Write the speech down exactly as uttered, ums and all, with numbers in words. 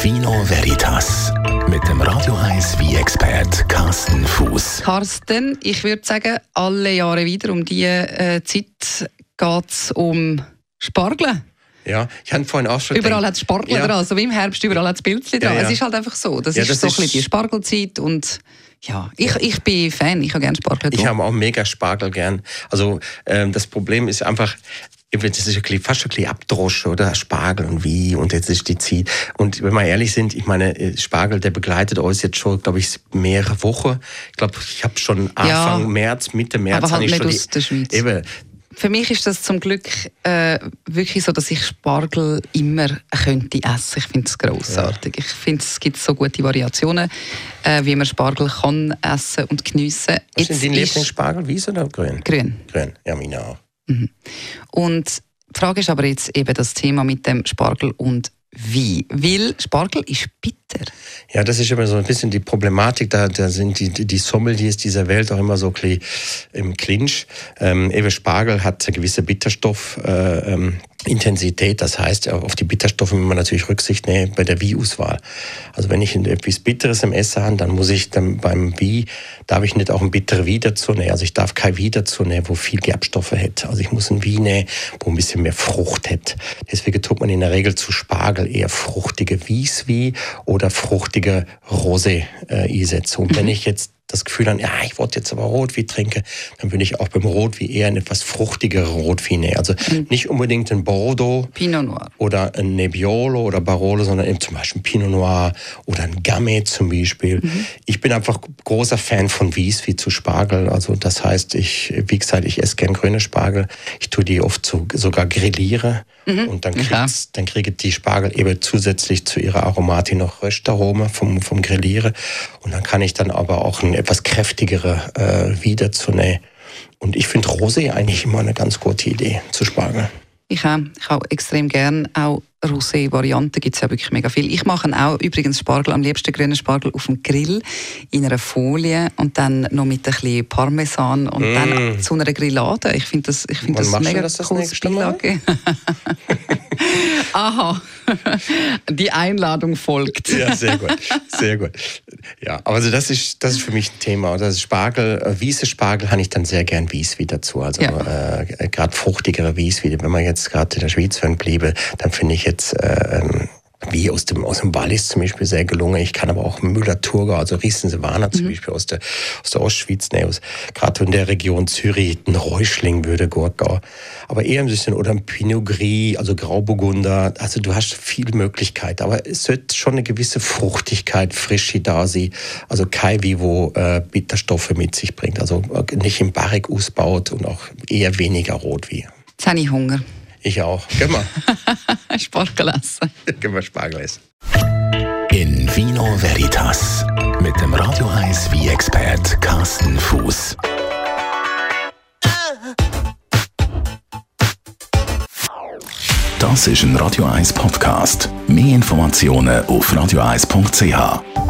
Vino Veritas mit dem Radio eins Wein-Expert Carsten Fuß. Carsten, ich würde sagen, alle Jahre wieder um diese äh, Zeit geht es um Spargel. Ja, ich habe vorhin auch schon Überall hat es Spargel ja. dran, so wie im Herbst, überall hat es Bildchen dran. Ja, ja. Es ist halt einfach so, das ja, ist das so ist ein bisschen die Spargelzeit und ja, ich, ich bin Fan, ich habe gerne Spargel. Ich habe auch mega Spargel gern. Also ähm, das Problem ist einfach, das ist ein fast ein bisschen Abdroschen, oder? Spargel und wie, und jetzt ist die Zeit. Und wenn wir ehrlich sind, ich meine, Spargel, der begleitet uns jetzt schon, glaube ich, mehrere Wochen. Ich glaube, ich habe schon Anfang ja, März, Mitte März... aber halt ich nicht schon aus die, der Schweiz. Eben. Für mich ist das zum Glück äh, wirklich so, dass ich Spargel immer könnte essen. Ich finde es grossartig. Ja. Ich finde, es gibt so gute Variationen, äh, wie man Spargel kann essen und geniessen. Was sind deine Lieblingsspargel, weiß oder grün? Grün. Grün, ja, meine auch. Mhm. Und die Frage ist aber jetzt eben das Thema mit dem Spargel und Wein. Weil Spargel ist bitter. Ja, das ist immer so ein bisschen die Problematik. Da, da sind die, die Sommeliers dieser Welt auch immer so ein bisschen im Clinch. Ähm, eben Spargel hat eine gewisse Bitterstoffintensität. Äh, das heißt, auf die Bitterstoffe muss man natürlich Rücksicht nehmen bei der Weinauswahl. Also wenn ich etwas Bitteres im Essen habe, dann muss ich dann beim Wein, darf ich nicht auch ein bitteres Wein dazu nehmen. Also ich darf kein Wein dazu nehmen, wo viel Gerbstoffe hat. Also ich muss ein Wein nehmen, wo ein bisschen mehr Frucht hat. Deswegen tut man in der Regel zu Spargel eher fruchtige Weißwein oder fruchtige Rosé äh, einsetzen. Und wenn ich jetzt das Gefühl habe, ja, ich wollte jetzt aber Rotwein trinken, dann würde ich auch beim Rotwein eher ein etwas fruchtigere Rotwein nehmen. Also mhm. nicht unbedingt ein Bordeaux Pinot Noir oder ein Nebbiolo oder Barolo, sondern eben zum Beispiel ein Pinot Noir oder ein Gamay zum Beispiel. Mhm. Ich bin einfach großer Fan von Weißwein zu Spargel. Also das heißt, ich, wie gesagt, ich esse gern grüne Spargel. Ich tue die oft so, sogar grilliere. Mhm. Und dann kriegt ja. dann kriegt die Spargel eben zusätzlich zu ihrer Aromatik noch Röstarome vom, vom Grillieren. Und dann kann ich dann aber auch ein etwas kräftigere äh, wieder zu nehmen. Und ich finde Rosé eigentlich immer eine ganz gute Idee zu Spargel. Ich auch. Ich habe extrem gern auch Rosé-Varianten, gibt es ja wirklich mega viel. Ich mache auch übrigens Spargel, am liebsten grünen Spargel auf dem Grill, in einer Folie und dann noch mit ein bisschen Parmesan und mm. dann zu einer Grillade. Ich finde das, ich find das mega das cooles Beilage. Aha, die Einladung folgt. Ja, sehr gut, sehr gut. Ja, also das ist, das ist für mich ein Thema. Das ist Spargel, äh, weiße Spargel habe ich dann sehr gern Weißwein dazu. Also ja. äh, gerade fruchtigere Weißwein. Wenn man jetzt gerade in der Schweiz bliebe, dann finde ich jetzt äh, wie aus dem, aus dem Wallis zum Beispiel sehr gelungen. Ich kann aber auch Müller-Thurgau, also Riesen-Silvaner zum mhm. Beispiel aus der, aus der Ostschweiz, ne, aus, gerade in der Region Zürich, ein Räuschling würde Gurkau. Aber eher ein bisschen, oder ein Pinot Gris, also Grauburgunder. Also du hast viele Möglichkeiten, aber es wird schon eine gewisse Fruchtigkeit, Frische da sein. Also kein wie wo äh, Bitterstoffe mit sich bringt. Also nicht im Barrik ausbaut und auch eher weniger Rotwein. Jetzt habe ich Hunger. Ich auch. Gehen wir. Spargel essen. Gehen wir Spargel essen. In Vino Veritas mit dem Radio eins Wein-Expert Carsten Fuß. Das ist ein Radio eins Podcast. Mehr Informationen auf radio eins punkt c h.